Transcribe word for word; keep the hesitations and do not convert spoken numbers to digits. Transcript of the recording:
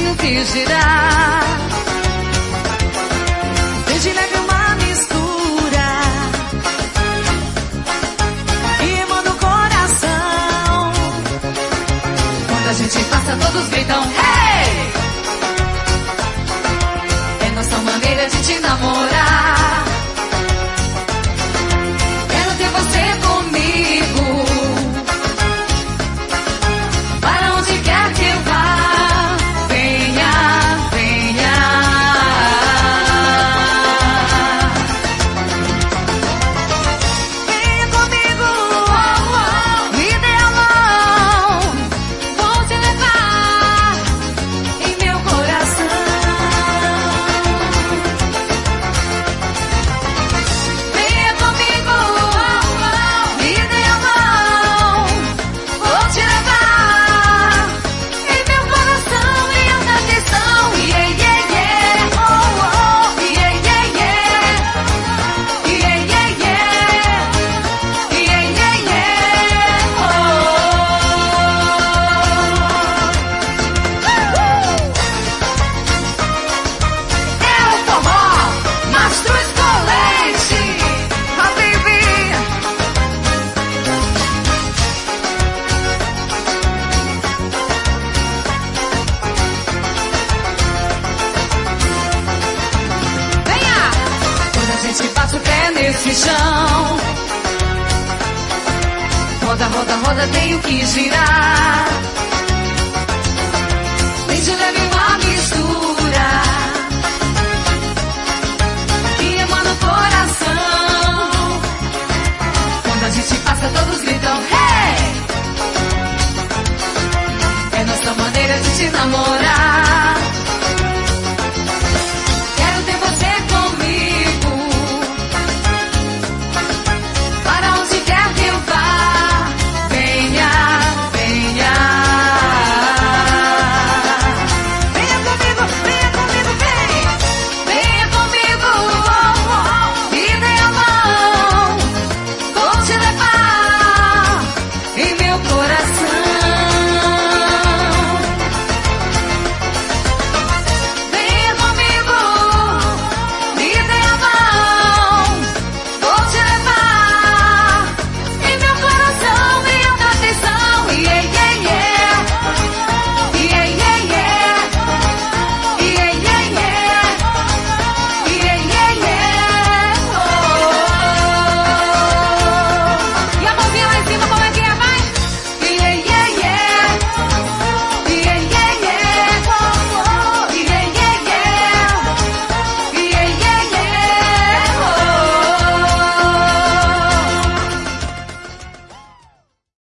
tenho que girar. Vem de leve uma mistura que emana o coração. Quando a gente passa, todos gritam hey! É nossa maneira de te namorar. Quero ter você comigo, para onde quer que eu vá. Venha, venha. Venha comigo, me dê a mão, vou te levar em meu coração. Venha comigo, me dê a mão, vou te levar em meu coração, em alta tensão. Yeah, yeah, yeah. Oh, oh, yeah, yeah, yeah. Yeah, yeah, yeah. Yeah, yeah, yeah. Oh. É o forró, Mastruz com leite. Ah, baby. Venha! Quando a gente bate o pé nesse chão, roda, roda, roda, tenho que girar. Vem de leve uma mistura que emana o coração. Quando a gente passa, todos gritam hey! É nossa maneira de te namorar.